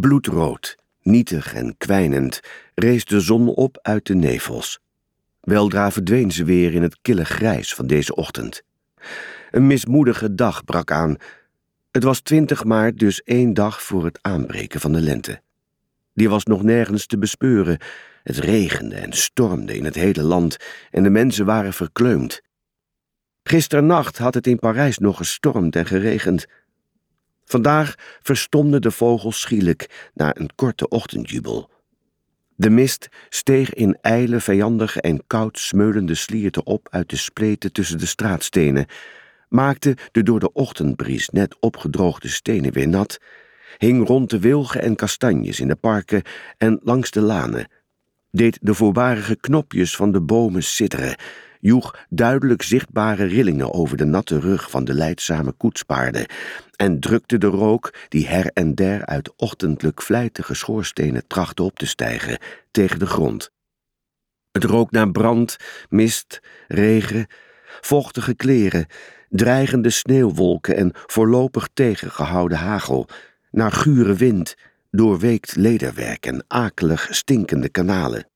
Bloedrood, nietig en kwijnend, rees de zon op uit de nevels. Weldra verdween ze weer in het kille grijs van deze ochtend. Een mismoedige dag brak aan. Het was 20 maart, dus 1 dag voor het aanbreken van de lente. Die was nog nergens te bespeuren. Het regende en stormde in het hele land en de mensen waren verkleumd. Gisternacht had het in Parijs nog gestormd en geregend. Vandaag verstomden de vogels schielijk na een korte ochtendjubel. De mist steeg in ijle, vijandige en koud smeulende slierte op uit de spleten tussen de straatstenen, maakte de door de ochtendbries net opgedroogde stenen weer nat, hing rond de wilgen en kastanjes in de parken en langs de lanen, deed de voorbarige knopjes van de bomen sidderen, joeg duidelijk zichtbare rillingen over de natte rug van de lijdzame koetspaarden en drukte de rook, die her en der uit ochtendelijk vlijtige schoorstenen trachtte op te stijgen, tegen de grond. Het rook naar brand, mist, regen, vochtige kleren, dreigende sneeuwwolken en voorlopig tegengehouden hagel, naar gure wind, doorweekt lederwerk en akelig stinkende kanalen.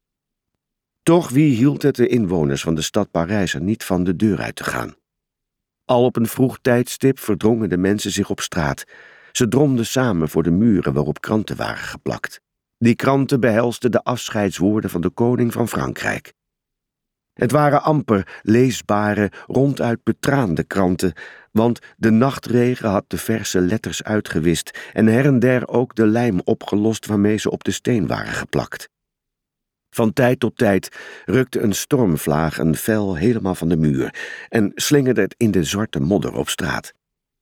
Toch wie hield het de inwoners van de stad Parijs er niet van de deur uit te gaan? Al op een vroeg tijdstip verdrongen de mensen zich op straat. Ze dromden samen voor de muren waarop kranten waren geplakt. Die kranten behelsden de afscheidswoorden van de koning van Frankrijk. Het waren amper leesbare, ronduit betraande kranten, want de nachtregen had de verse letters uitgewist en her en der ook de lijm opgelost waarmee ze op de steen waren geplakt. Van tijd tot tijd rukte een stormvlaag een vel helemaal van de muur en slingerde het in de zwarte modder op straat.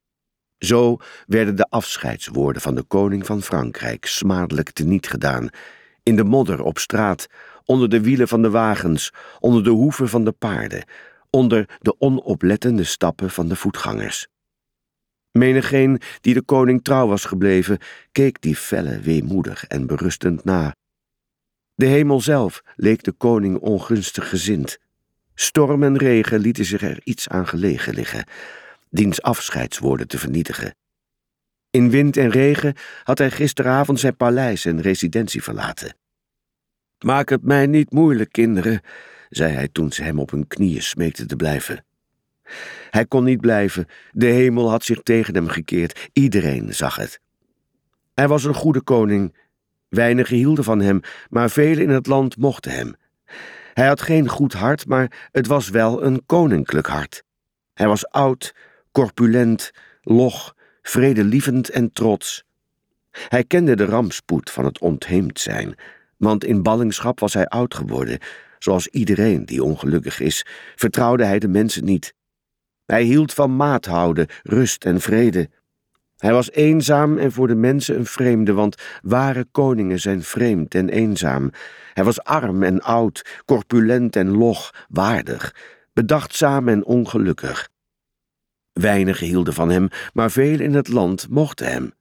Zo werden de afscheidswoorden van de koning van Frankrijk smadelijk teniet gedaan, in de modder op straat, onder de wielen van de wagens, onder de hoeven van de paarden, onder de onoplettende stappen van de voetgangers. Menigeen die de koning trouw was gebleven, keek die felle weemoedig en berustend na. De hemel zelf leek de koning ongunstig gezind. Storm en regen lieten zich er iets aan gelegen liggen, diens afscheidswoorden te vernietigen. In wind en regen had hij gisteravond zijn paleis en residentie verlaten. "Maak het mij niet moeilijk, kinderen," zei hij toen ze hem op hun knieën smeekten te blijven. Hij kon niet blijven, de hemel had zich tegen hem gekeerd, iedereen zag het. Hij was een goede koning. Weinigen hielden van hem, maar velen in het land mochten hem. Hij had geen goed hart, maar het was wel een koninklijk hart. Hij was oud, corpulent, log, vredelievend en trots. Hij kende de rampspoed van het ontheemd zijn, want in ballingschap was hij oud geworden. Zoals iedereen die ongelukkig is, vertrouwde hij de mensen niet. Hij hield van maat houden, rust en vrede. Hij was eenzaam en voor de mensen een vreemde, want ware koningen zijn vreemd en eenzaam. Hij was arm en oud, corpulent en log, waardig, bedachtzaam en ongelukkig. Weinigen hielden van hem, maar velen in het land mochten hem.